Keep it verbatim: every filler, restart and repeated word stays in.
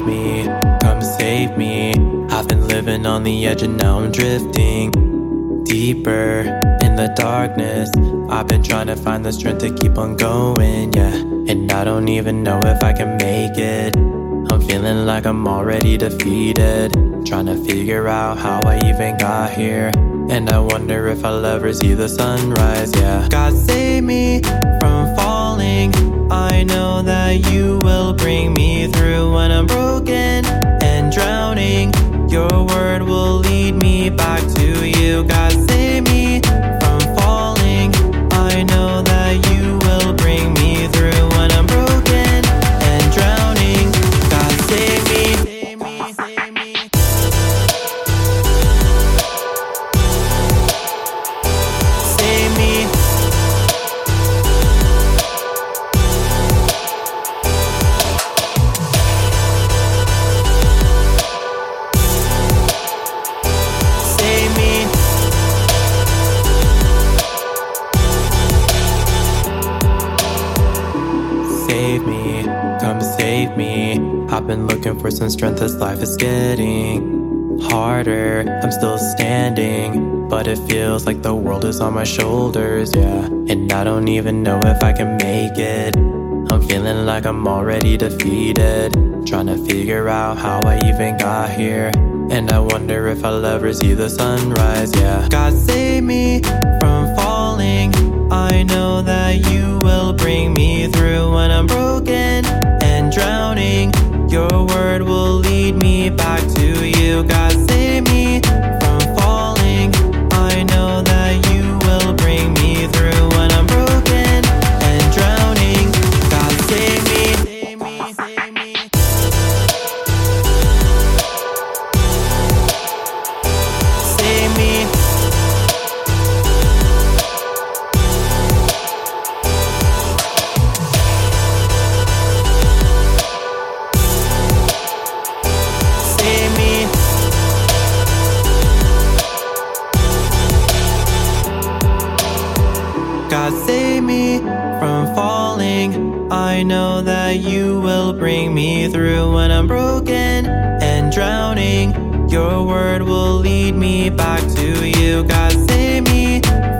save me, come save me. I've been living on the edge and now I'm drifting deeper in the darkness. I've been trying to find the strength to keep on going, yeah. And I don't even know if I can make it. I'm feeling like I'm already defeated, trying to figure out how I even got here. And I wonder if I'll ever see the sunrise, yeah. God save me from falling. I know that you will bring me through when I'm broken and drowning. Your word will lead me back to you. God save me from falling. I know that you will bring me through when I'm broken and drowning. God save me. Save me, save me. Save me. Save me, come save me. I've been looking for some strength as life is getting harder. I'm still standing, but it feels like the world is on my shoulders, yeah. And I don't even know if I can make it. I'm feeling like I'm already defeated, trying to figure out how I even got here. And I wonder if I'll ever see the sunrise, yeah. God save me from falling. I know that you will bring me through when I'm broken and drowning. Your word will lead me back to you. God save me from falling. I know that you will bring me through when I'm broken and drowning. God save me, save me, save me. Save me. God save me from falling. I know that you will bring me through when I'm broken and drowning. Your word will lead me back to you. God save me